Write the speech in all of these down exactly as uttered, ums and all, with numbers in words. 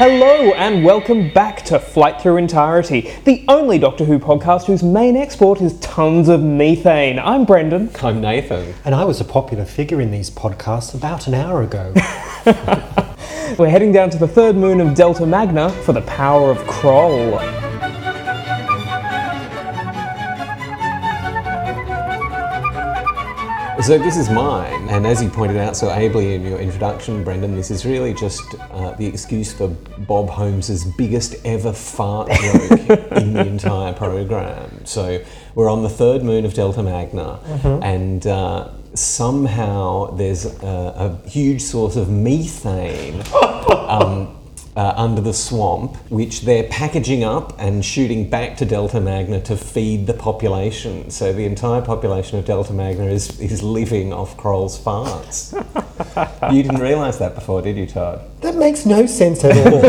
Hello and welcome back to Flight Through Entirety, the only Doctor Who podcast whose main export is tons of methane. I'm Brendan. I'm Nathan. And I was a popular figure in these podcasts about an hour ago. We're heading down to the third moon of Delta Magna for the power of Kroll. So this is mine, and as you pointed out so ably in your introduction, Brendan, this is really just uh, the excuse for Bob Holmes's biggest ever fart joke in the entire program. So we're on the third moon of Delta Magna, mm-hmm. and uh, somehow there's a, a huge source of methane um, Uh, under the swamp, which they're packaging up and shooting back to Delta Magna to feed the population. So the entire population of Delta Magna is, is living off Kroll's farts. You didn't realise that before, did you, Todd? That makes no sense at all.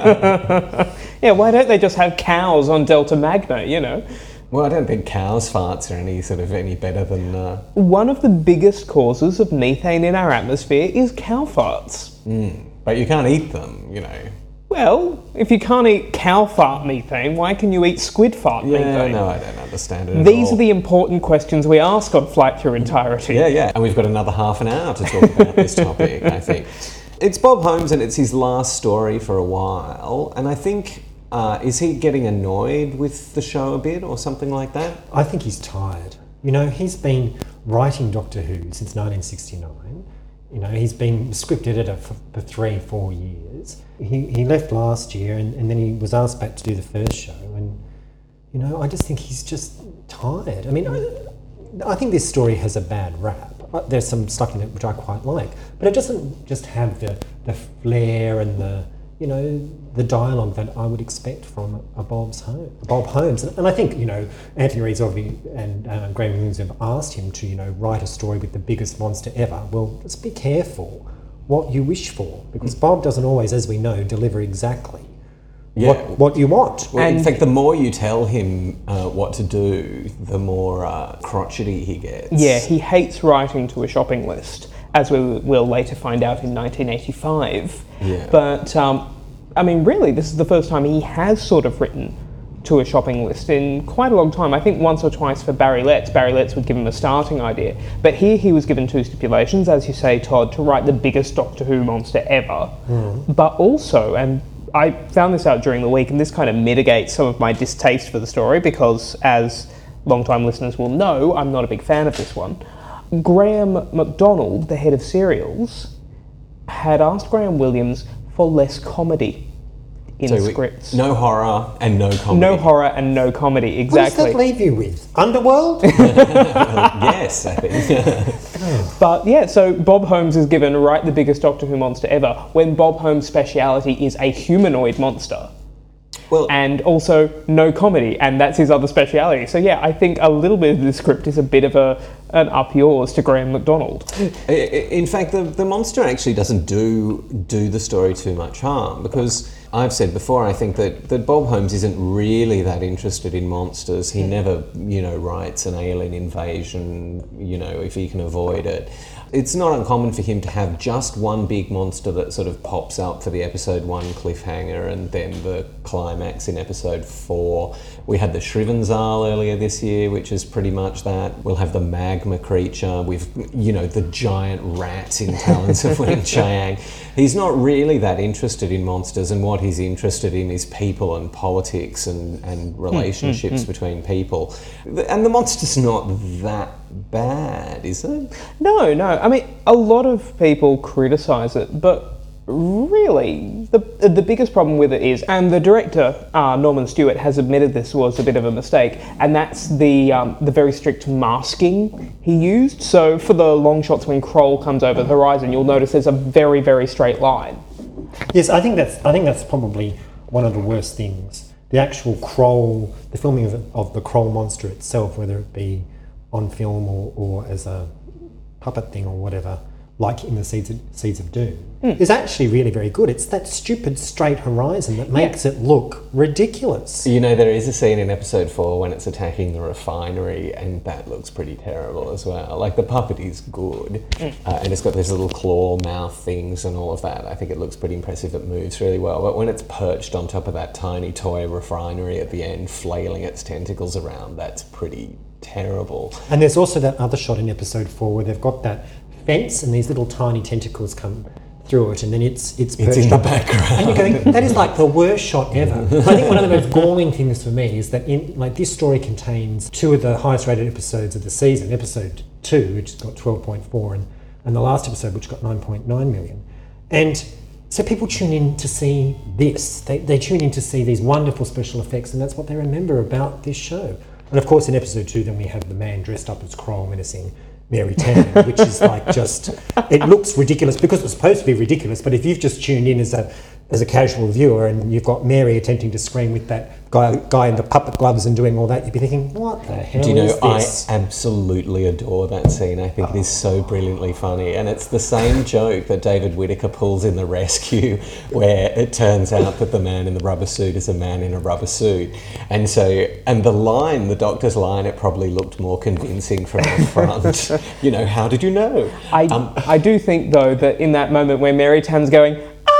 Yeah, why don't they just have cows on Delta Magna, you know? Well, I don't think cows' farts are any sort of any better than... Uh... One of the biggest causes of methane in our atmosphere is cow farts. Mm. But you can't eat them, you know. Well, if you can't eat cow fart methane, why can you eat squid fart yeah, methane? No, I don't understand it at These all. are the important questions we ask on Flight Through Entirety. Yeah, yeah. And we've got another half an hour to talk about this topic, I think. It's Bob Holmes and it's his last story for a while. And I think, uh, is he getting annoyed with the show a bit or something like that? I think he's tired. You know, he's been writing Doctor Who since nineteen sixty-nine. You know, he's been script editor for, for three, four years. He he left last year and, and then he was asked back to do the first show. And, you know, I just think he's just tired. I mean, I, I think this story has a bad rap. There's some stuff in it which I quite like. But it doesn't just have the, the flair and the, you know, the dialogue that I would expect from a, a Bob's home, a Bob Holmes. And, and I think, you know, Anthony Rees and uh, Graham Williams have asked him to, you know, write a story with the biggest monster ever. Well, just be careful what you wish for, because Bob doesn't always, as we know, deliver exactly yeah. what, what you want. Well, and in fact, the more you tell him uh, what to do, the more uh, crotchety he gets. Yeah, he hates writing to a shopping list, as we will later find out in nineteen eighty-five. Yeah. But, um, I mean, really, this is the first time he has sort of written to a shopping list in quite a long time. I think once or twice for Barry Letts. Barry Letts would give him a starting idea. But here he was given two stipulations, as you say, Todd, to write the biggest Doctor Who monster ever. Mm. But also, and I found this out during the week, and this kind of mitigates some of my distaste for the story, because as long-time listeners will know, I'm not a big fan of this one. Graham McDonald, the head of serials, had asked Graham Williams for less comedy in so scripts. We, no horror and no comedy. No horror and no comedy, exactly. What does that leave you with? Underworld? Well, yes, I think. But yeah, so Bob Holmes is given write the biggest Doctor Who monster ever, when Bob Holmes' speciality is a humanoid monster. Well, and also no comedy, and that's his other speciality. So yeah, I think a little bit of the script is a bit of a an up yours to Graham McDonald. In fact, the, the monster actually doesn't do do the story too much harm, because I've said before, I think that, that Bob Holmes isn't really that interested in monsters. He never, you know, writes an alien invasion, you know, if he can avoid it. It's not uncommon for him to have just one big monster that sort of pops up for the episode one cliffhanger and then the climax in episode four. We had the Shrivenzahl earlier this year, which is pretty much that. We'll have the magma creature with, you know, the giant rat in Talons of Weng-Chiang. He's not really that interested in monsters, and what he's interested in is people and politics and, and relationships mm, mm, mm. between people. And the monster's not that bad, is it? No, no. I mean, a lot of people criticise it, but really, the the biggest problem with it is, and the director, uh, Norman Stewart, has admitted this was a bit of a mistake, and that's the um, the very strict masking he used. So for the long shots when Kroll comes over the horizon, you'll notice there's a very, very straight line. Yes, I think that's I think that's probably one of the worst things. The actual Kroll, the filming of, of the Kroll monster itself, whether it be on film or, or as a puppet thing or whatever, like in the Seeds of, Seeds of Doom, mm. is actually really very good. It's that stupid straight horizon that makes yeah. it look ridiculous. You know, there is a scene in episode four when it's attacking the refinery, and that looks pretty terrible as well. Like, the puppet is good, mm. uh, and it's got these little claw mouth things and all of that. I think it looks pretty impressive. It moves really well. But when it's perched on top of that tiny toy refinery at the end, flailing its tentacles around, that's pretty terrible. And there's also that other shot in episode four where they've got that fence and these little tiny tentacles come through it, and then it's it's, it's in the background. And you're going, that is like the worst shot ever. I think one of the most galling things for me is that in like this story contains two of the highest rated episodes of the season. Episode two, which has got twelve point four, and, and the last episode, which got nine point nine million. And so people tune in to see this. They, they tune in to see these wonderful special effects, and that's what they remember about this show. And of course, in episode two, then we have the man dressed up as Kroll menacing Mary Tan, which is like just, it looks ridiculous because it's supposed to be ridiculous, but if you've just tuned in as a as a casual viewer and you've got Mary attempting to scream with that guy guy in the puppet gloves and doing all that, you'd be thinking, what the hell Do you know, is this? I absolutely adore that scene. I think oh. it is so brilliantly funny, and it's the same joke that David Whittaker pulls in The Rescue, where it turns out that the man in the rubber suit is a man in a rubber suit. And so, and the line, the doctor's line, it probably looked more convincing from the front. You know, how did you know? I, um, I do think, though, that in that moment where Mary Tan's going,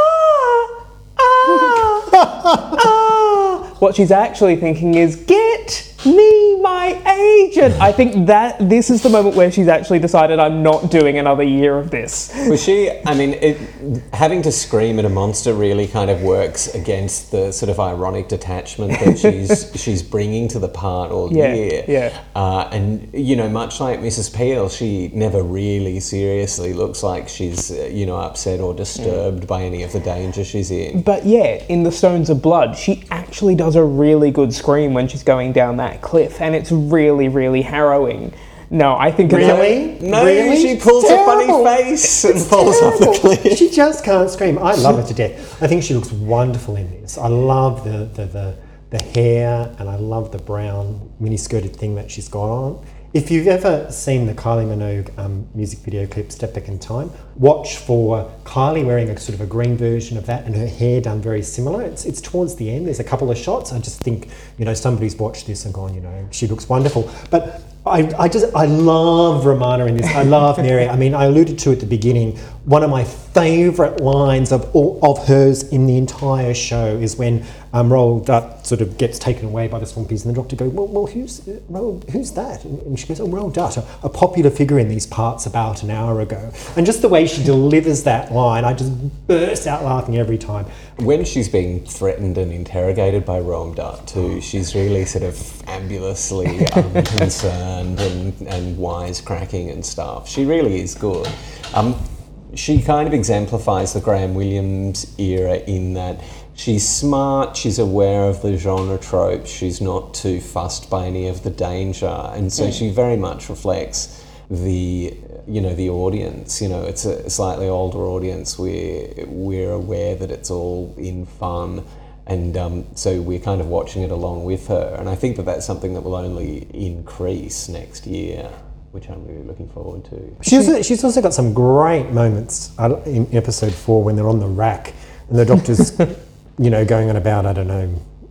ah, what she's actually thinking is, get me my agent. I think that this is the moment where she's actually decided, I'm not doing another year of this. Well, she, I mean, it, having to scream at a monster really kind of works against the sort of ironic detachment that she's she's bringing to the part all yeah, year. Yeah. Uh, and, you know, much like Missus Peel, she never really seriously looks like she's, uh, you know, upset or disturbed mm. by any of the danger she's in. But yet, in The Stones of Blood, she actually does a really good scream when she's going down that cliff, and it's really, really harrowing. No, I think really, it's a, no, really? She pulls a funny face and it's falls terrible. off the cliff. She just can't scream. I love her to death. I think she looks wonderful in this. I love the the the, the hair, and I love the brown mini-skirted thing that she's got on. If you've ever seen the Kylie Minogue um, music video clip Step Back in Time, watch for Kylie wearing a sort of a green version of that and her hair done very similar. It's it's towards the end. There's a couple of shots. I just think, you know, somebody's watched this and gone, you know, she looks wonderful. But I, I just, I love Romana in this. I love Mary. I mean, I alluded to at the beginning, one of my favourite lines of all, of hers in the entire show is when um, Roald Dutt sort of gets taken away by the Swampies, and the Doctor goes, well, well who's uh, Roald, who's that? And, and she goes, oh, Roald Dutt, a, a popular figure in these parts about an hour ago. And just the way she delivers that line, I just burst out laughing every time. When she's being threatened and interrogated by Roald Dutt too, she's really sort of fabulously um, concerned and, and wisecracking and stuff. She really is good. Um, she kind of exemplifies the Graham Williams era in that she's smart, she's aware of the genre tropes, she's not too fussed by any of the danger, and so she very much reflects the, you know, the audience. You know, it's a slightly older audience. We're, we're aware that it's all in fun, and um, so we're kind of watching it along with her, and I think that that's something that will only increase next year, which I'm really looking forward to. She's, she's also got some great moments in episode four when they're on the rack and the Doctor's, you know, going on about, I don't know,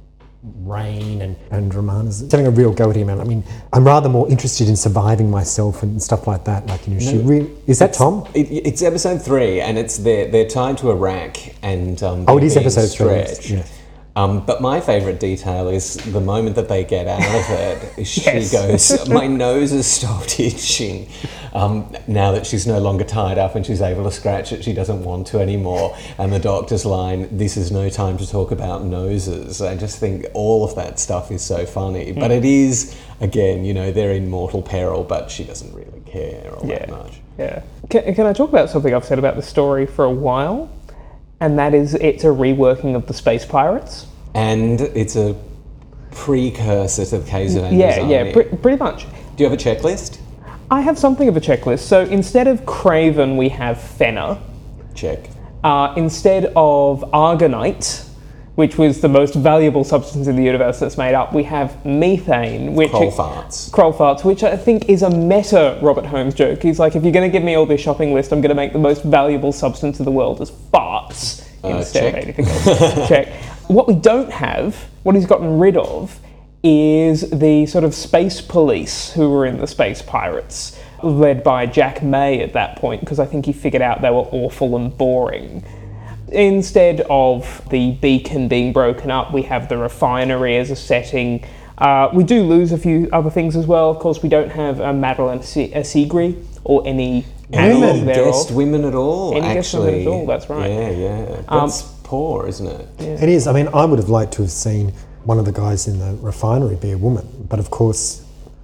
rain, and, and Romana's having a real go at him. I mean, I'm rather more interested in surviving myself and stuff like that. Like, you know, she no, really, is that Tom? It, it's episode three, and it's they're, they're tied to a rack, and um, oh, it is episode stretched. three. Yeah. Um, but my favourite detail is the moment that they get out of it, she Yes. goes, my nose has stopped itching. Um, now that she's no longer tied up and she's able to scratch it, she doesn't want to anymore. And the Doctor's line, this is no time to talk about noses. I just think all of that stuff is so funny. Mm. But it is, again, you know, they're in mortal peril, but she doesn't really care all yeah. that much. Yeah. Can, can I talk about something I've said about the story for a while? And that is, it's a reworking of the Space Pirates. And it's a precursor to the Caves of Ender's Yeah, Army. yeah, pre- pretty much. Do you have a checklist? I have something of a checklist. So instead of Craven, we have Fenner. Check. Uh, instead of Argonite, which was the most valuable substance in the universe that's made up. We have methane, which Kroll farts. Kroll farts, which I think is a meta Robert Holmes joke. He's like, if you're going to give me all this shopping list, I'm going to make the most valuable substance in the world as farts Uh, instead check. of anything else. Check. What we don't have, what he's gotten rid of, is the sort of space police who were in the Space Pirates, led by Jack May at that point, because I think he figured out they were awful and boring. Instead of the beacon being broken up, we have the refinery as a setting. Uh, we do lose a few other things as well. Of course, we don't have uh, Madeline Segre or any Any analog thereof. guest women at all, Any guest women actually. at all, that's right. Yeah, yeah. Um, That's poor, isn't it? It is. I mean, I would have liked to have seen one of the guys in the refinery be a woman, but of course,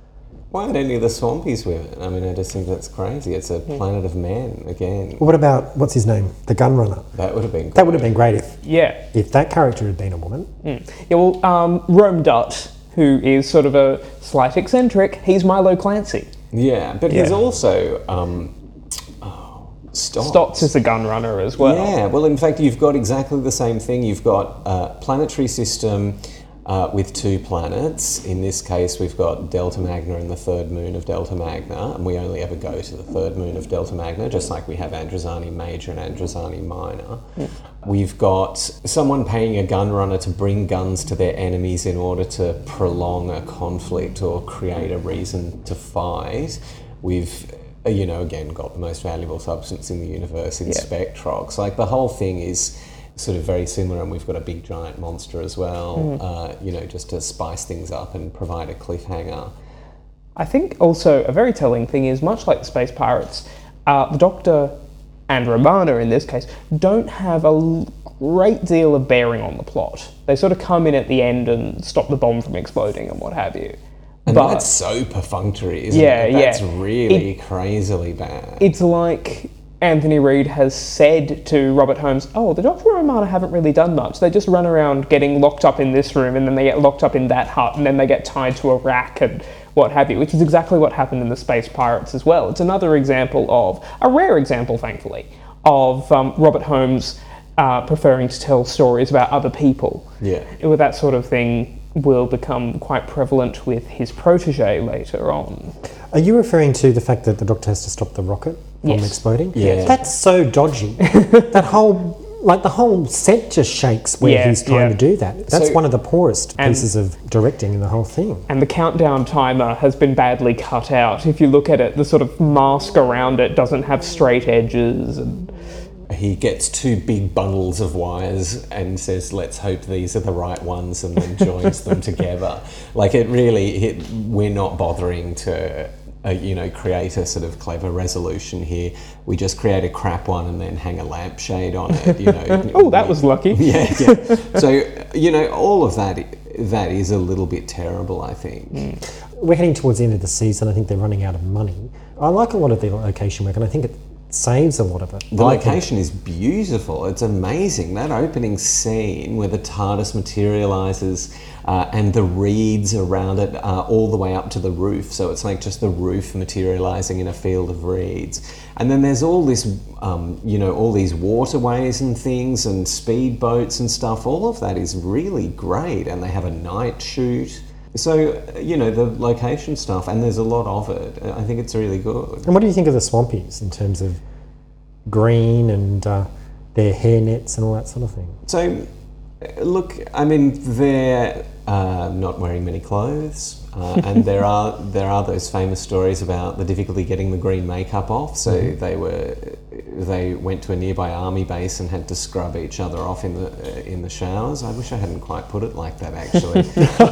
Why aren't any of the Swampies women? I mean, I just think that's crazy. It's a planet of men, again. what about, what's his name? The gun runner. That would have been That would have been great if, Yeah. if that character had been a woman. Yeah, well, um, Rome Dutt, who is sort of a slight eccentric, he's Milo Clancy. Yeah, but he's Yeah. also... Um, oh, Stotts. Stotts is a gun runner as well. Yeah, well, in fact, you've got exactly the same thing. You've got a planetary system uh, with two planets. In this case, we've got Delta Magna and the third moon of Delta Magna, and we only ever go to the third moon of Delta Magna, just like we have Androzani Major and Androzani Minor. Mm. We've got someone paying a gun runner to bring guns to their enemies in order to prolong a conflict or create a reason to fight. We've uh, you know, again, got the most valuable substance in the universe in Yeah. Spectrox. Like, the whole thing is sort of very similar, and we've got a big giant monster as well, Mm. uh, you know, just to spice things up and provide a cliffhanger. I think also a very telling thing is, much like the Space Pirates, uh, the Doctor and Romana in this case don't have a l- great deal of bearing on the plot. They sort of come in at the end and stop the bomb from exploding and what have you. And But that's so perfunctory, isn't Yeah, it? That's yeah. really crazily bad. it's like Anthony Reid has said to Robert Holmes, oh, the Doctor and Romana haven't really done much. They just run around getting locked up in this room, and then they get locked up in that hut, and then they get tied to a rack and what have you, which is exactly what happened in the Space Pirates as well. It's another example of, a rare example, thankfully, of um, Robert Holmes uh, preferring to tell stories about other people. Yeah. With that sort of thing will become quite prevalent with his protege later on. Are you referring to the fact that the Doctor has to stop the rocket from Yes. exploding? Yeah. That's so dodgy. That whole, like the whole set just shakes where Yeah, he's trying yeah. to do that. That's So- one of the poorest And- pieces of directing in the whole thing. And the countdown timer has been badly cut out. If you look at it, the sort of mask around it doesn't have straight edges. And He gets two big bundles of wires and says, let's hope these are the right ones, and then joins them together. Like, it really, it, we're not bothering to, uh, you know, create a sort of clever resolution here. We just create a crap one and then hang a lampshade on it, you know. oh, that was lucky. Yeah, yeah. So, you know, all of that, that is a little bit terrible, I think. We're heading towards the end of the season. I think they're running out of money. I like a lot of the location work, and I think it saves a lot of it. The I like it. location is beautiful. It's amazing. That opening scene where the TARDIS materializes uh, and the reeds around it uh, all the way up to the roof. So it's like just the roof materializing in a field of reeds. And then there's all this, um, you know, all these waterways and things and speedboats and stuff. All of that is really great. And they have a night shoot. So, you know, the location stuff, and there's a lot of it. I think it's really good. And what do you think of the Swampies in terms of green and uh, their hair nets and all that sort of thing? So, uh, look, I mean, they're uh, not wearing many clothes, uh, and there are there are those famous stories about the difficulty getting the green makeup off. So mm-hmm. they were they went to a nearby army base and had to scrub each other off in the uh, in the showers. I wish I hadn't quite put it like that, actually.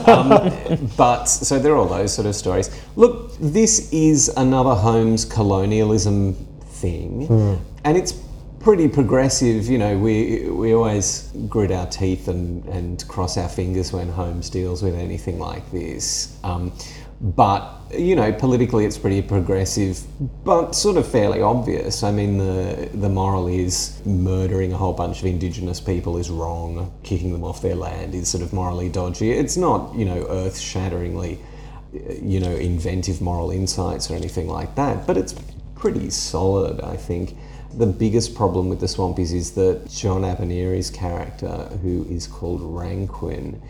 um, but so there are all those sort of stories. Look, this is another Holmes colonialism thing, mm. and it's pretty progressive. You know, we we always grit our teeth and, and cross our fingers when Holmes deals with anything like this. Um, but, you know, politically it's pretty progressive, but sort of fairly obvious. I mean, the the moral is murdering a whole bunch of Indigenous people is wrong. Kicking them off their land is sort of morally dodgy. It's not, you know, earth-shatteringly, you know, inventive moral insights or anything like that, but it's pretty solid, I think. the biggest problem with the Swampies is that John Abernethy's character, who is called Ranquin,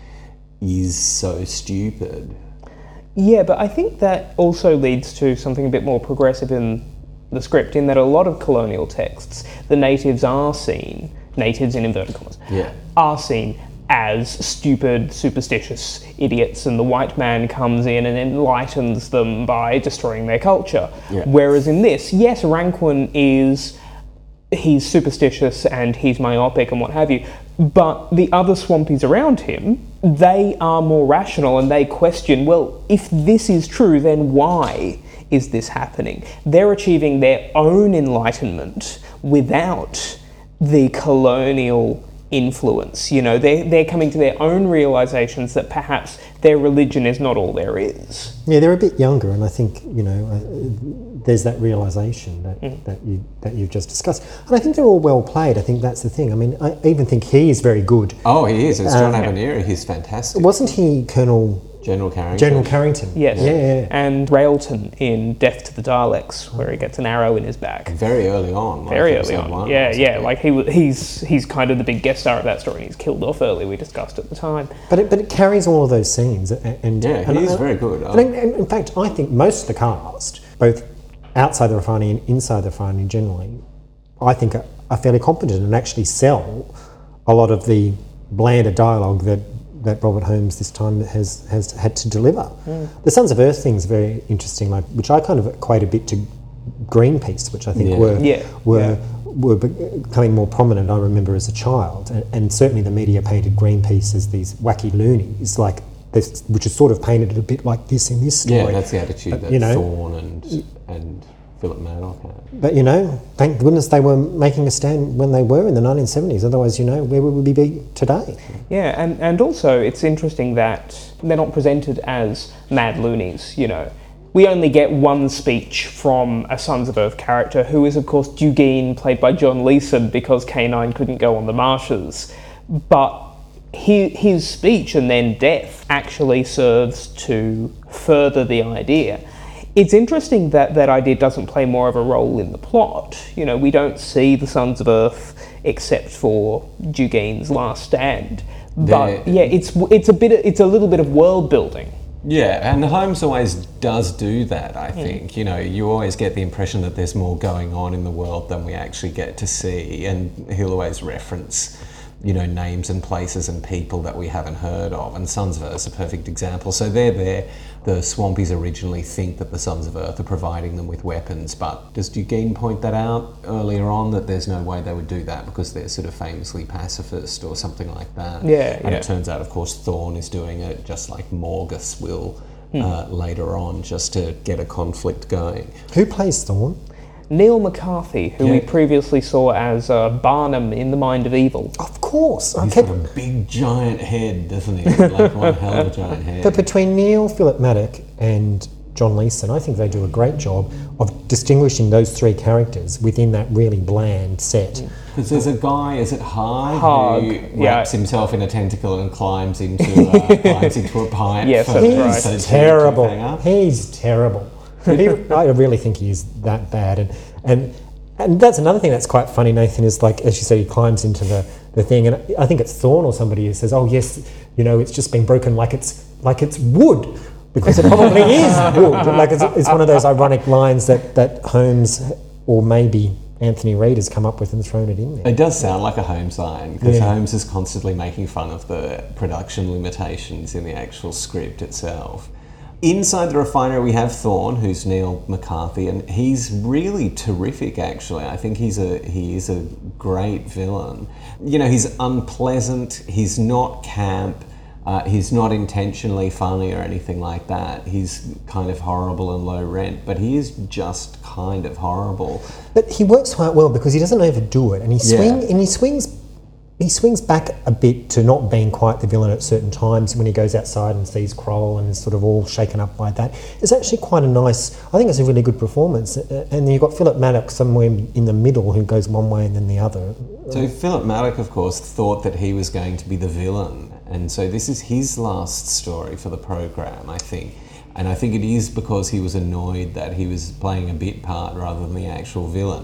is so stupid. Yeah, but I think that also leads to something a bit more progressive in the script, in that a lot of colonial texts, the natives are seen, natives in inverted commas, Yeah. are seen as stupid, superstitious idiots, and the white man comes in and enlightens them by destroying their culture. Yeah. Whereas in this, yes, Ranquin is, he's superstitious and he's myopic and what have you, but the other Swampies around him, they are more rational and they question, well, if this is true, then why is this happening? They're achieving their own enlightenment without the colonial influence. You know, they're, they're coming to their own realizations that perhaps their religion is not all there is. Yeah, they're a bit younger, and I think, you know, uh, there's that realisation that, Mm. that you that you've just discussed, and I think they're all well played. I think that's the thing. I mean, I even think he is very good. Oh, he is. It's John Um, Abernethy. He's fantastic. Wasn't he Colonel General Carrington. General Carrington? Yes. Yeah, yeah. And Railton in Death to the Daleks, where he gets an arrow in his back. Very early on. Like Very early episode on. one Yeah, or yeah. something. Like he, wa- he's he's kind of the big guest star of that story. And he's killed off early. We discussed at the time. But it, but it carries all of those scenes, a- and Yeah, and he is I- very good. And in, in fact, I think most of the cast, both outside the refinery and inside the refinery generally, I think are, are fairly competent and actually sell a lot of the blander dialogue that, that Robert Holmes this time has, has had to deliver. Mm. The Sons of Earth thing's very interesting, like which I kind of equate a bit to Greenpeace, which I think Yeah. were Yeah, were yeah. were becoming more prominent. I remember as a child, and, and certainly the media painted Greenpeace as these wacky loonies, like this, which is sort of painted a bit like this in this story. Yeah, that's the attitude But, that you know, Thorne and and Philip Murdoch had. But you know, thank goodness they were making a stand when they were in the nineteen seventies. Otherwise, you know, where would we be today? Yeah, and, and also it's interesting that they're not presented as mad loonies, you know. We only get one speech from a Sons of Earth character, who is, of course, Dugeen, played by John Leeson, because K nine couldn't go on the marshes. But he, his speech and then death actually serves to further the idea. It's interesting that that idea doesn't play more of a role in the plot. You know, we don't see the Sons of Earth except for Dugeen's last stand. But They're- yeah, it's it's a bit it's a little bit of world building. Yeah, and Holmes always does do that, I think. You know, you always get the impression that there's more going on in the world than we actually get to see, and he'll always reference, you know, names and places and people that we haven't heard of, and Sons of Earth's a perfect example. So they're there. The Swampies originally think that the Sons of Earth are providing them with weapons, but does Dugeen point that out earlier on, that there's no way they would do that because they're sort of famously pacifist or something like that? Yeah, And yeah. it turns out, of course, Thorne is doing it just like Morgus will Hmm. uh, later on, just to get a conflict going. Who plays Thorne? Neil McCarthy, who we Yeah. previously saw as uh, Barnum in The Mind of Evil. Of course. He's Okay. got a big giant head, doesn't he? Like one hell of a giant head. But between Neil, Philip Maddock, and John Leeson, I think they do a great job of distinguishing those three characters within that really bland set. Because there's a guy, is it Hard, Hard, who yeah. wraps himself in a tentacle and climbs into uh, climbs into a pipe. Yes, for that's the right. episode He's two terrible. cliffhanger. He's terrible. He, I really think he is that bad. And, and and that's another thing that's quite funny, Nathan, is like, as you say, he climbs into the, the thing, and I think it's Thorne or somebody who says, oh yes, you know, it's just been broken like it's like it's wood. Because it probably is wood. Like it's, it's one of those ironic lines that, that Holmes or maybe Anthony Reid has come up with and thrown it in there. It does sound like a Holmes line, because Yeah. Holmes is constantly making fun of the production limitations in the actual script itself. Inside the refinery, we have Thorne, who's Neil McCarthy, and he's really terrific. Actually, I think he's a he is a great villain. You know, he's unpleasant. He's not camp. Uh, he's not intentionally funny or anything like that. He's kind of horrible and low rent, but he is just kind of horrible. But he works quite well because he doesn't overdo it, and he swing Yeah. and he swings he swings back a bit to not being quite the villain at certain times when he goes outside and sees Kroll and is sort of all shaken up by that. It's actually quite a nice, I think it's a really good performance. Uh, And then you've got Philip Maddock somewhere in the middle who goes one way and then the other. So Philip Maddock, of course, thought that he was going to be the villain, and so this is his last story for the program, I think. And I think it is because he was annoyed that he was playing a bit part rather than the actual villain.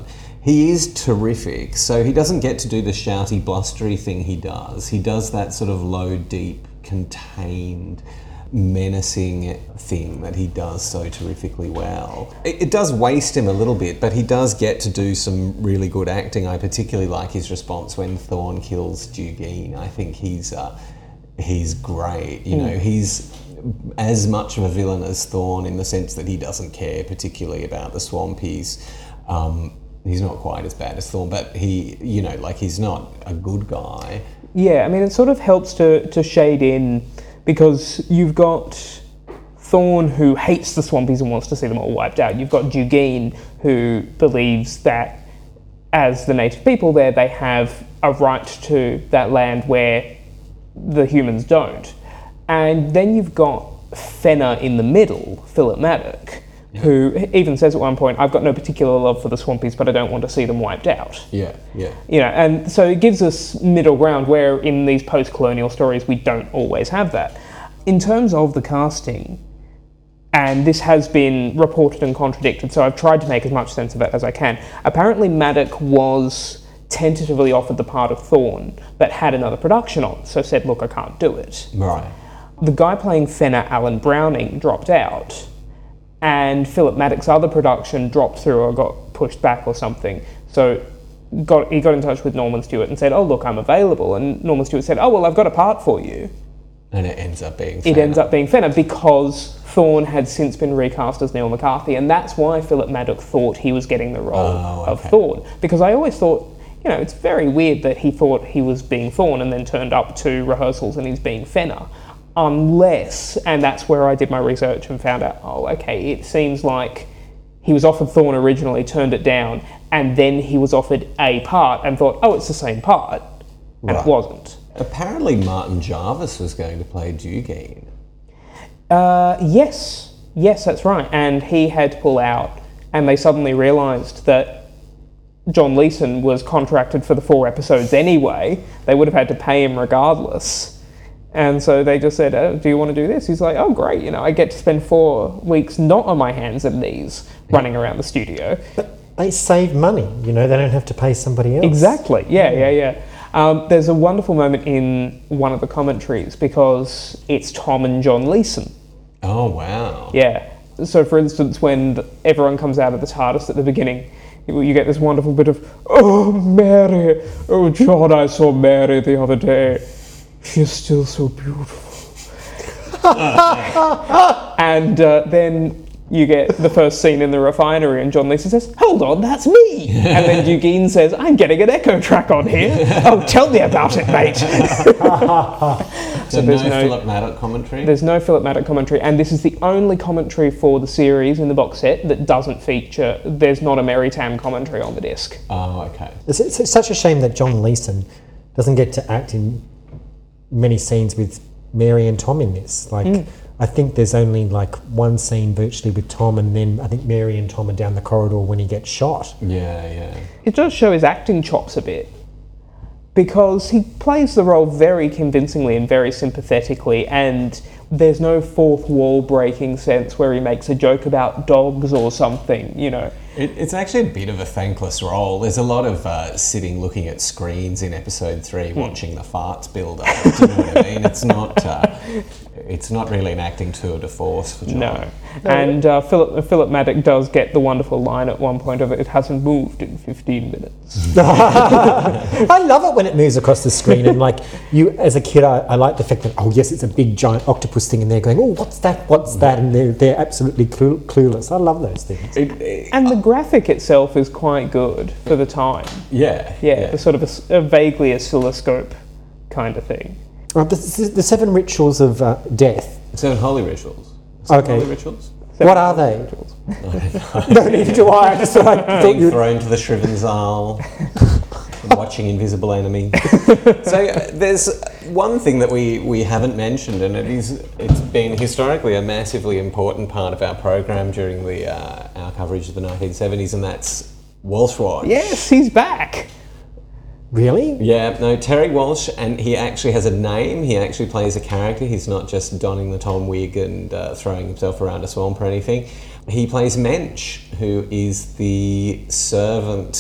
he is terrific. So he doesn't get to do the shouty, blustery thing he does. He does that sort of low, deep, contained, menacing thing that he does so terrifically well. It, it does waste him a little bit, but he does get to do some really good acting. I particularly like his response when Thorne kills Dugeen. I think he's uh, he's great. You know, he's as much of a villain as Thorne in the sense that he doesn't care particularly about the Swampies. Um, he's not quite as bad as Thorne, but he, you know, like he's not a good guy. Yeah, I mean, it sort of helps to, to shade in, because you've got Thorne, who hates the Swampies and wants to see them all wiped out. You've got Dugeen, who believes that as the native people there, they have a right to that land where the humans don't. And then you've got Fenner in the middle, Philip Maddock, yeah. who even says at one point, I've got no particular love for the Swampies, but I don't want to see them wiped out. Yeah, yeah. You know, and so it gives us middle ground where in these post-colonial stories we don't always have that. In terms of the casting, and this has been reported and contradicted, so I've tried to make as much sense of it as I can. Apparently Maddock was tentatively offered the part of Thorne, but had another production on, so said, look, I can't do it. Right. The guy playing Fenner, Alan Browning, dropped out, and Philip Maddock's other production dropped through or got pushed back or something. So got, he got in touch with Norman Stewart and said, oh, look, I'm available. And Norman Stewart said, oh, well, I've got a part for you. And it ends up being Fenner. It ends up being Fenner because Thorne had since been recast as Neil McCarthy, and that's why Philip Maddock thought he was getting the role oh, okay. of Thorne. Because I always thought, you know, it's very weird that he thought he was being Thorne and then turned up to rehearsals and he's being Fenner. Unless, and that's where I did my research and found out, oh, okay, it seems like he was offered Thorne originally, turned it down, and then he was offered a part and thought, oh, it's the same part, and right. it wasn't. Apparently Martin Jarvis was going to play Dugeen. Uh, yes, yes, that's right, and he had to pull out, and they suddenly realised that John Leeson was contracted for the four episodes anyway. They would have had to pay him regardless. And so they just said, oh, do you want to do this? He's like, oh, great, you know, I get to spend four weeks not on my hands and knees running around the studio. But they save money, you know, they don't have to pay somebody else. Exactly, yeah, yeah, yeah. Um, there's a wonderful moment in one of the commentaries because it's Tom and John Leeson. Oh, wow. Yeah. So, for instance, when the, everyone comes out of the TARDIS at the beginning, you, you get this wonderful bit of, oh, Mary, oh, John, I saw Mary the other day. She's still so beautiful. And uh, then you get the first scene in the refinery and John Leeson says, hold on, that's me. And then Dugeen says, I'm getting an echo track on here. Oh, tell me about it, mate. So no, no Philip Maddock commentary? There's no Philip Maddock commentary, and this is the only commentary for the series in the box set that doesn't feature, there's not a Mary Tam commentary on the disc. Oh, okay. It's, it's such a shame that John Leeson doesn't get to act in many scenes with Mary and Tom in this. Like, mm. I think there's only like one scene virtually with Tom, and then I think Mary and Tom are down the corridor when he gets shot. Yeah, yeah. It does show his acting chops a bit, because he plays the role very convincingly and very sympathetically, and there's no fourth wall breaking sense where he makes a joke about dogs or something, you know. It, it's actually a bit of a thankless role. There's a lot of uh, sitting looking at screens in episode three, mm. watching the farts build up. Do you know what I mean? It's not. Uh, it's not really an acting tour de force for John. No, and uh, Philip Philip Maddock does get the wonderful line at one point of it. It hasn't moved in fifteen minutes. I love it when it moves across the screen, and like you, as a kid, I, I like the fact that oh yes, it's a big giant octopus thing, and they're going, oh, what's that? What's that? And they're they're absolutely clue- clueless. I love those things. It, it, and the graphic itself is quite good for the time. Yeah, yeah, yeah. The sort of a, a vaguely oscilloscope kind of thing. Uh, the, the seven rituals of uh, death. Seven holy rituals. Seven okay. Holy rituals. Seven what are they? Rituals. I no, neither do I. I just thought I Being thought thrown to the Shrivenzal. Watching Invisible Enemy. So uh, there's one thing that we, we haven't mentioned, and it is it's been historically a massively important part of our program during the uh, our coverage of the nineteen seventies, and that's Walsh Watch. Yes, he's back. Really? Yeah, no, Terry Walsh, and he actually has a name. He actually plays a character. He's not just donning the Tom wig and uh, throwing himself around a swamp or anything. He plays Mensch, who is the servant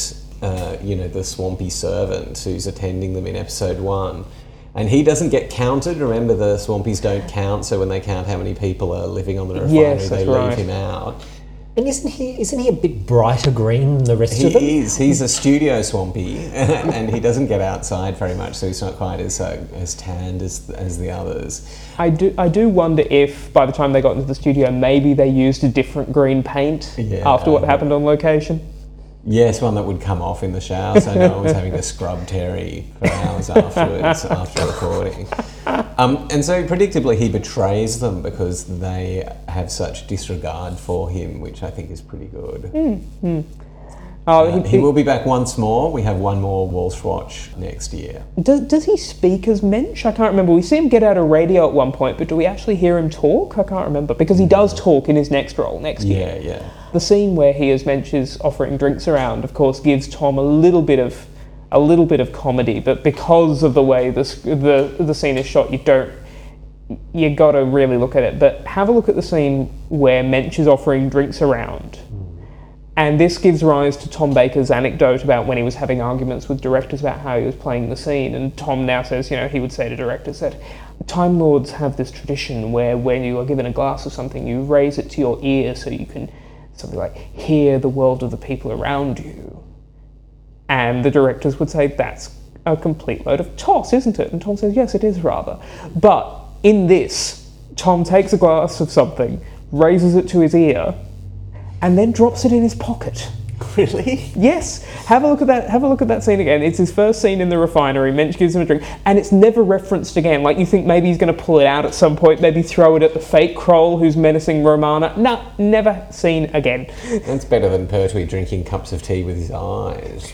uh, you know, the swampy servant who's attending them in episode one. And he doesn't get counted. Remember, the Swampies don't count, so when they count how many people are living on the refinery, Yes, they that's leave right. him out. And isn't he isn't he a bit brighter green than the rest of them? He is. He's a studio Swampy, and he doesn't get outside very much, so he's not quite as uh, as tanned as as the others. I do I do wonder if by the time they got into the studio, maybe they used a different green paint Yeah, after what I- happened on location. Yes, one that would come off in the shower, so no one was having to scrub Terry for hours afterwards after recording. Um, and so predictably he betrays them because they have such disregard for him, which I think is pretty good. Oh, Uh, he, he will be back once more. We have one more Walsh Watch next year. does, does he speak as Mensch? I can't remember. We see him get out a radio at one point, but do we actually hear him talk? I can't remember, because he does talk in his next role next year. Yeah, yeah. The scene where he as Mensch is offering drinks around, of course, gives Tom a little bit of a little bit of comedy, but because of the way this, the the scene is shot, you don't you got to really look at it. But have a look at the scene where Mensch is offering drinks around. And this gives rise to Tom Baker's anecdote about when he was having arguments with directors about how he was playing the scene. And Tom now says, you know, he would say to directors that Time Lords have this tradition where when you are given a glass of something, you raise it to your ear so you can, something like, hear the world of the people around you. And the directors would say, that's a complete load of toss, isn't it? And Tom says, yes, it is rather. But in this, Tom takes a glass of something, raises it to his ear, and then drops it in his pocket. Really? Yes. Have a look at that. Have a look at that scene again. It's his first scene in the refinery. Mensch gives him a drink, and it's never referenced again. Like you think maybe he's going to pull it out at some point, maybe throw it at the fake Kroll who's menacing Romana. No, never seen again. That's better than Pertwee drinking cups of tea with his eyes.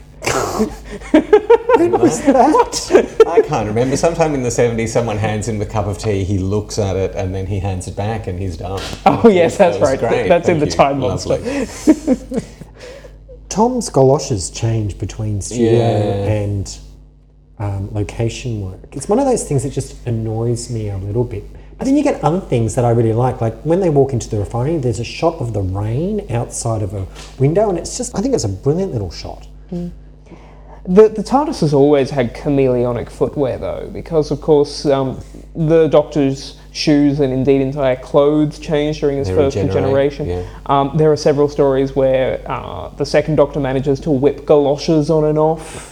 When was that? I can't remember. Sometime in the seventies, someone hands him the cup of tea, he looks at it, and then he hands it back, and he's done. Oh yes, that's That was right. great. That's in Thank the you. Time Monster. Lovely. Tom's galoshes change between studio Yeah. and um, location work. It's one of those things that just annoys me a little bit. But then you get other things that I really like, like when they walk into the refinery, there's a shot of the rain outside of a window, and it's just, I think it's a brilliant little shot. The, the TARDIS has always had chameleonic footwear, though, because, of course, um, the Doctor's shoes and indeed entire clothes changed during his They first regenerate, regeneration. yeah. Um, there are several stories where uh, the second Doctor manages to whip galoshes on and off.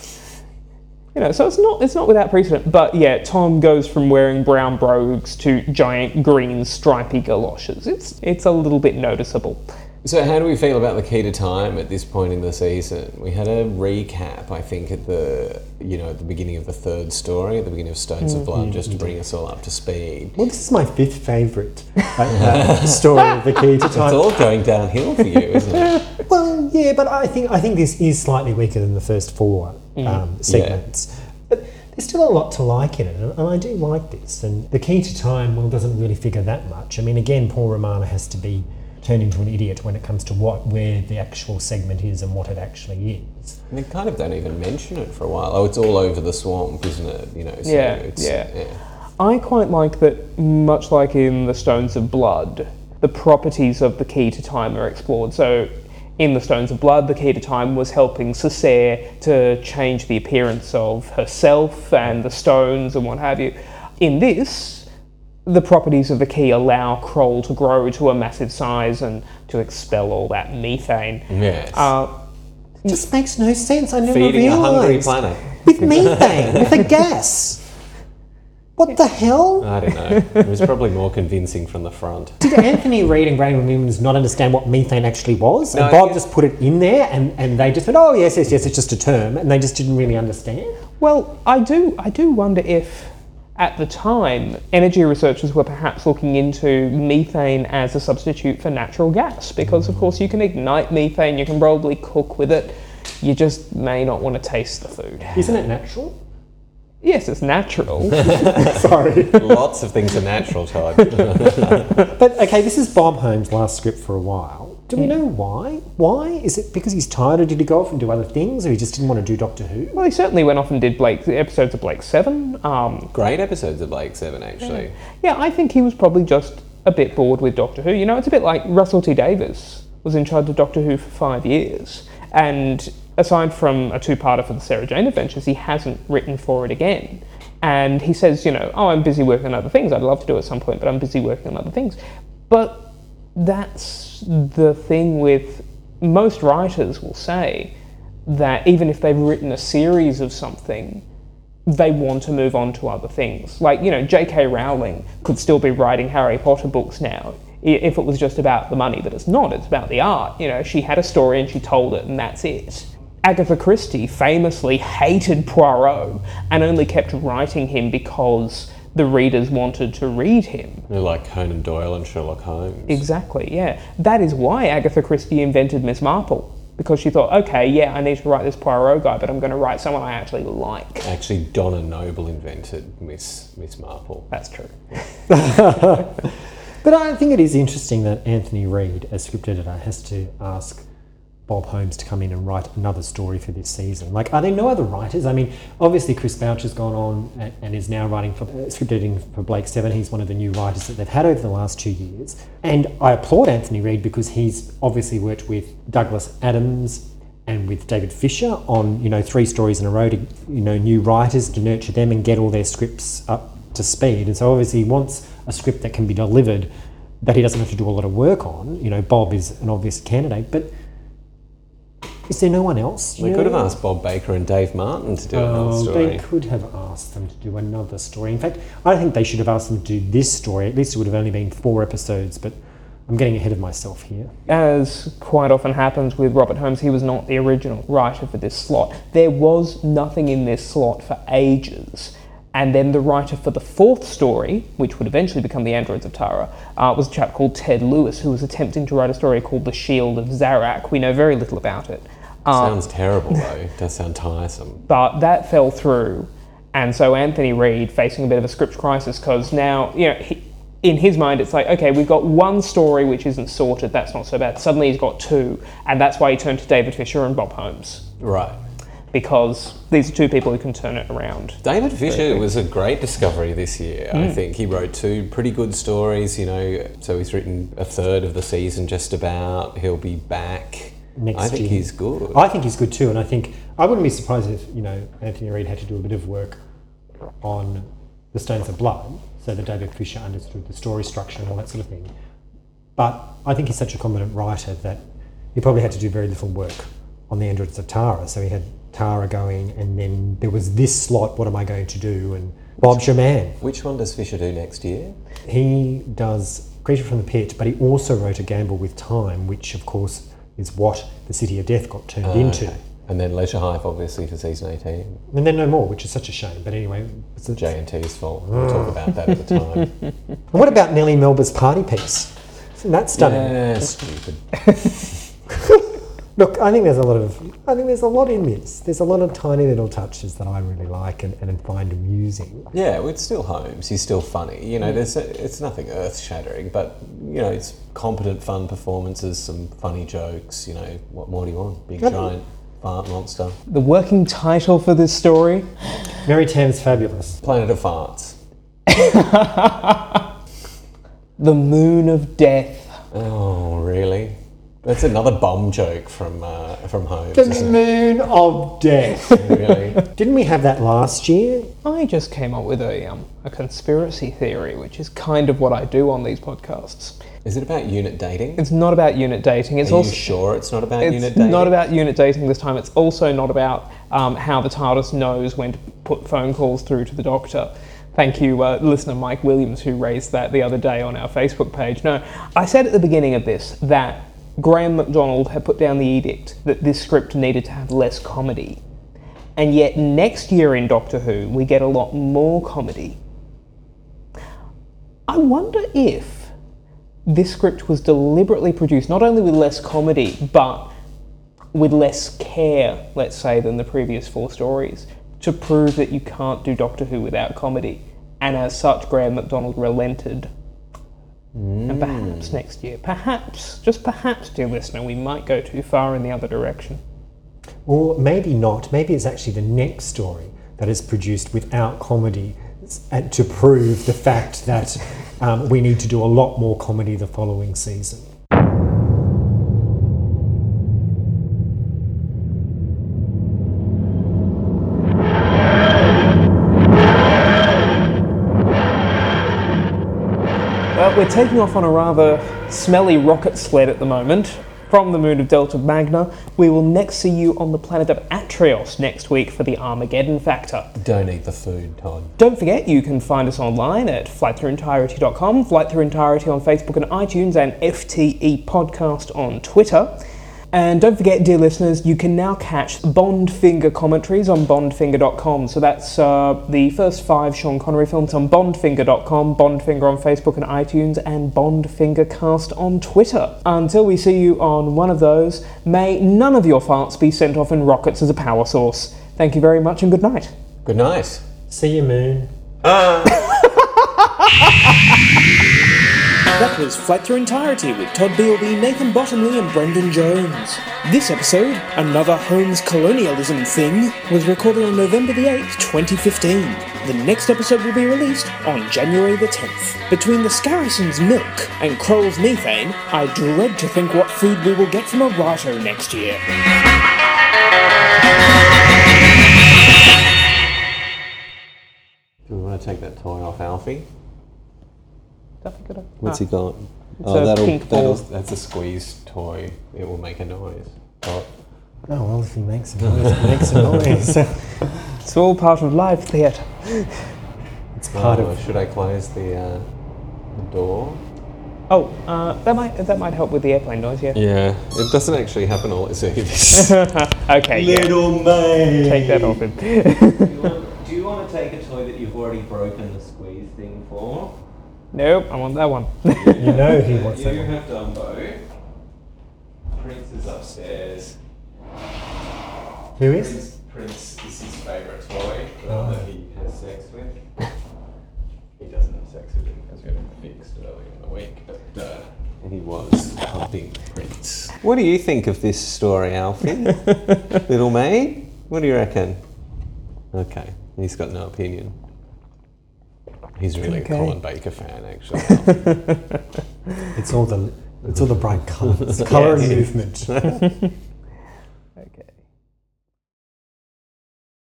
You know, so it's not it's not without precedent. But yeah, Tom goes from wearing brown brogues to giant green stripy galoshes. It's it's a little bit noticeable. So how do we feel about the key to time at this point in the season? We had a recap, I think, at the you know at the beginning of the third story, at the beginning of Stones of Blood, just to bring us all up to speed. Well, this is my fifth favourite uh, story of the key to It's time. all going downhill for you, isn't it? Well, yeah, but I think I think this is slightly weaker than the first four um, segments. But there's still a lot to like in it, and and I do like this. And the key to time, well, doesn't really figure that much. I mean, again, Paul Romana has to be turned into an idiot when it comes to what where the actual segment is and what it actually is. They kind of don't even mention it for a while. Oh, it's all over the swamp, isn't it? You know. So Yeah, it's, yeah. I quite like that, much like in the Stones of Blood, the properties of the key to time are explored. So in the Stones of Blood, the key to time was helping Cessair to change the appearance of herself and the stones and what have you. In this, the properties of the key allow Kroll to grow to a massive size and to expel all that methane. Yes. Uh, It just makes no sense. I never Feeding a hungry realised. planet. With methane, with a gas. What the hell? I don't know. It was probably more convincing from the front. Did Anthony Reid and Brandon Williams not understand what methane actually was? And No, Bob yeah. just put it in there and, and they just went, oh, yes, yes, yes, it's just a term. And they just didn't really understand. Well, I do I do wonder if, at the time, energy researchers were perhaps looking into methane as a substitute for natural gas, because, of course, you can ignite methane, you can probably cook with it, you just may not want to taste the food. Isn't it natural? Yes, it's natural. Sorry. Lots of things are natural, Todd. But, okay, this is Bob Holmes' last script for a while. Do we know why? Why? Is it because he's tired, or did he go off and do other things, or he just didn't want to do Doctor Who? Well, he certainly went off and did Blake episodes of Blake Seven. Um, Great episodes of Blake Seven, actually. yeah, I think he was probably just a bit bored with Doctor Who. You know, it's a bit like Russell T Davies was in charge of Doctor Who for five years, and aside from a two-parter for the Sarah Jane Adventures, he hasn't written for it again. And he says, you know, oh, I'm busy working on other things. I'd love to do it at some point, but I'm busy working on other things. But that's the thing with most writers will say that even if they've written a series of something, they want to move on to other things. Like, you know, J K Rowling could still be writing Harry Potter books now if it was just about the money, but it's not. It's about the art. You know, she had a story and she told it, and that's it. Agatha Christie famously hated Poirot and only kept writing him because the readers wanted to read him. They're like Conan Doyle and Sherlock Holmes. Exactly, yeah. That is why Agatha Christie invented Miss Marple, because she thought, okay, yeah, I need to write this Poirot guy, but I'm going to write someone I actually like. Actually, Donna Noble invented Miss Miss Marple. That's true. But I think it is interesting that Anthony Reid, as script editor, has to ask Bob Holmes to come in and write another story for this season. Like, are there no other writers? I mean, obviously Chris Boucher's gone on and, and is now writing for uh, script editing for Blake Seven. He's one of the new writers that they've had over the last two years. And I applaud Anthony Reid because he's obviously worked with Douglas Adams and with David Fisher on, you know, three stories in a row to, you know, new writers to nurture them and get all their scripts up to speed. And so obviously he wants a script that can be delivered that he doesn't have to do a lot of work on. You know, Bob is an obvious candidate, but is there no one else? They could have asked Bob Baker and Dave Martin to do another Oh, story. they could have asked them to do another story. In fact, I think they should have asked them to do this story. At least it would have only been four episodes, but I'm getting ahead of myself here. As quite often happens with Robert Holmes, he was not the original writer for this slot. There was nothing in this slot for ages. And then the writer for the fourth story, which would eventually become The Androids of Tara, uh, was a chap called Ted Lewis, who was attempting to write a story called The Shield of Zarak. We know very little about it. Um, Sounds terrible, though. It does sound tiresome. But that fell through. And so Anthony Reid, facing a bit of a script crisis, because now, you know, he, in his mind, it's like, okay, we've got one story which isn't sorted, that's not so bad. Suddenly he's got two, and that's why he turned to David Fisher and Bob Holmes. Right. Because these are two people who can turn it around. David Fisher was a great discovery this year. Mm. I think he wrote two pretty good stories, you know, so he's written a third of the season just about. He'll be back. Next I think year. he's good. I think he's good too, and I think I wouldn't be surprised if, you know, Anthony Reid had to do a bit of work on The Stones of Blood, so that David Fisher understood the story structure and all that sort of thing. But I think he's such a competent writer that he probably had to do very little work on The Androids of Tara. So he had Tara going, and then there was this slot, what am I going to do? And Bob's your man. Which one does Fisher do next year? He does Creature from the Pit, but he also wrote A Gamble with Time, which of course is what The City of Death got turned Oh, into. okay. And then Leisure Hive, obviously, for season eighteen. And then no more, which is such a shame. But anyway, it's a, J and T's fault. We'll talk about that at the time. And what about Nellie Melba's party piece? Isn't that stunning? Yeah, stupid. Look, I think there's a lot of, I think there's a lot in this. There's a lot of tiny little touches that I really like and, and find amusing. Yeah, well, it's still Holmes. He's still funny. You know, there's a, it's nothing earth-shattering, but, you know, it's competent, fun performances, some funny jokes. You know, what more do you want? Big, giant fart monster. The working title for this story? Mary Tam's Fabulous. Planet of Farts. The Moon of Death. Oh, really? That's another bomb joke from uh, from Holmes. The isn't it? Moon of Death. Really? Didn't we have that last year? I just came up with a um, a conspiracy theory, which is kind of what I do on these podcasts. Is it about unit dating? It's not about unit dating. It's Are also you sure it's not about it's unit dating? not about unit dating this time. It's also not about um, how the TARDIS knows when to put phone calls through to the Doctor. Thank you, uh, listener Mike Williams, who raised that the other day on our Facebook page. No, I said at the beginning of this that Graham MacDonald had put down the edict that this script needed to have less comedy. And yet next year in Doctor Who, we get a lot more comedy. I wonder if this script was deliberately produced, not only with less comedy, but with less care, let's say, than the previous four stories, to prove that you can't do Doctor Who without comedy. And as such, Graham MacDonald relented. Mm. And perhaps next year, perhaps, just perhaps, dear listener, we might go too far in the other direction. Or maybe not. Maybe it's actually the next story that is produced without comedy and to prove the fact that um, we need to do a lot more comedy the following season. Well, we're taking off on a rather smelly rocket sled at the moment. From the moon of Delta Magna, we will next see you on the planet of Atrios next week for the Armageddon Factor. Don't eat the food, Todd. Don't forget, you can find us online at flight through entirety dot com, Flight Through Entirety on Facebook and iTunes, and F T E Podcast on Twitter. And don't forget, dear listeners, you can now catch Bond Finger commentaries on bond finger dot com. So that's uh, the first five Sean Connery films on bond finger dot com, Bondfinger on Facebook and iTunes, and Bondfingercast on Twitter. Until we see you on one of those, may none of your farts be sent off in rockets as a power source. Thank you very much and good night. Good night. See you, Moon. That was Flight Through Entirety with Todd Bealby, Nathan Bottomley and Brendan Jones. This episode, another Holmes colonialism thing, was recorded on November the eighth, twenty fifteen. The next episode will be released on January the tenth. Between the Scarrison's milk and Kroll's methane, I dread to think what food we will get from Arato next year. Do we want to take that toy off Alfie? Good. What's Ah. he got? It's Oh, a that'll, pink that'll, ball. that's a squeeze toy. It will make a noise. Oh. Oh, well, if he makes a noise, he makes a noise. It's all part of live theatre. It's part Oh, of... should I close the, uh, the door? Oh, uh, that might that might help with the airplane noise, yeah. Yeah, it doesn't actually happen all as easy. Okay, yeah. Little man. Take that off him. do, you want, do you want to take a toy that you've already broken the squeeze thing for? Nope, I want that one. You know he wants that You one. have Dumbo. Prince is upstairs. Who is? Prince, Prince is his favourite toy, the one that he has sex with. He doesn't have sex with him because we had him fixed earlier in the week, but uh, he was humping Prince. What do you think of this story, Alfie? Little maid? What do you reckon? Okay, he's got no opinion. He's really Okay. a Colin Baker fan, actually. It's all the, it's all the bright colours, colour and movement.